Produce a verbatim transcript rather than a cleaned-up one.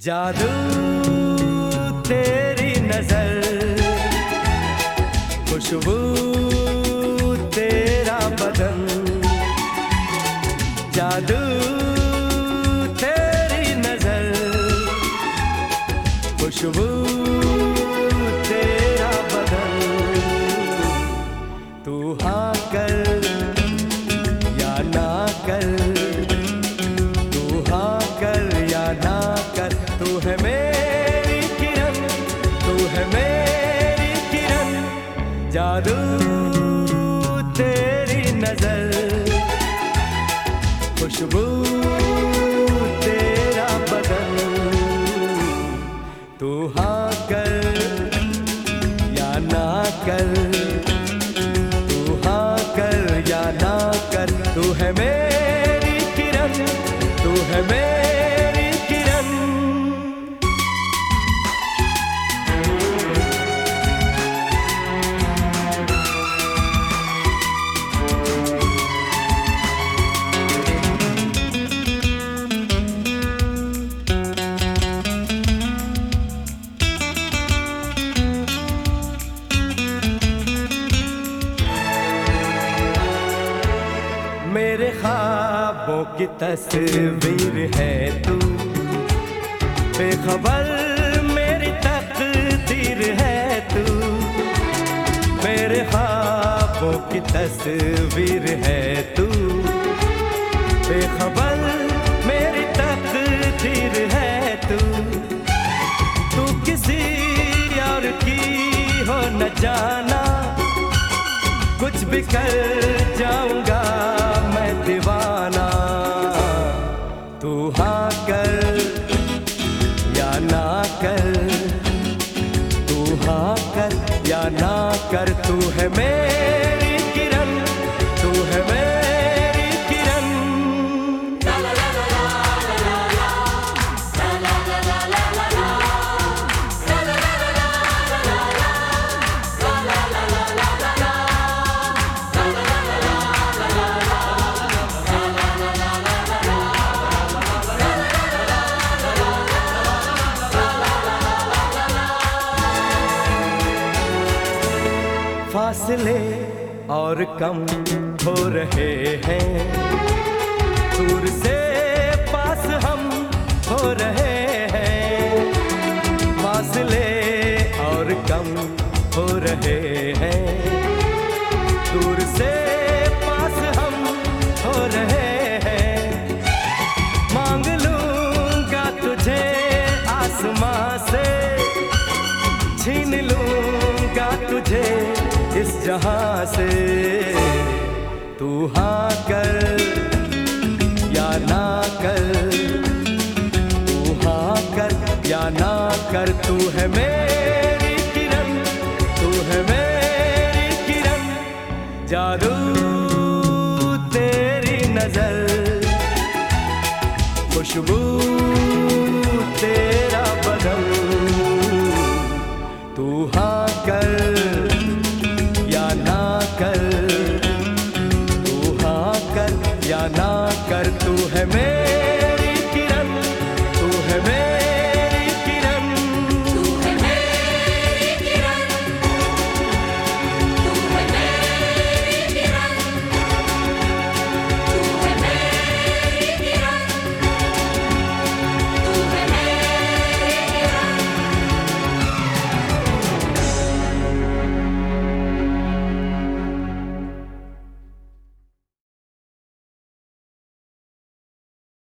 जादू तेरी नजर, खुशबू तेरा बदन, जादू तेरी नजर, खुशबू तेरा बदन। तू हाँ कर या ना कर, तू हाँ कर या ना कर, तू है मेरी किरण, तू है मेरी किरण। जादू तेरी नजर, खुशबू तेरा बदन। तू हाँ कर या ना कर, तू हाँ कर या ना कर, तू है मेरी किरण, तू है मेरी किरण। मेरे ख्वाबों की तस्वीर है तू, बेखबर मेरी तकदीर है तू। मेरे ख्वाबों की तस्वीर है तू, बेखबर मेरी तकदीर है तू। तू किसी और की हो न जाना, कुछ भी कर जाऊंगा मैं दीवाना। तू हाँ कर या ना कर, तू हाँ कर या ना कर, तू है मेरी किरण, तू है मेरी किरण। फासले और कम हो रहे हैं, दूर से पास हम हो रहे हैं। फासले और कम हो रहे हैं, दूर से पास हम हो रहे हैं। मांग लूंगा तुझे आसमां से, छीन लूंगा तुझे इस जहां से। तू हाँ कर या ना कर, तू हाँ कर या ना कर, तू है मेरी किरण, तू है मेरी किरण। जादू तेरी नजर, खुशबू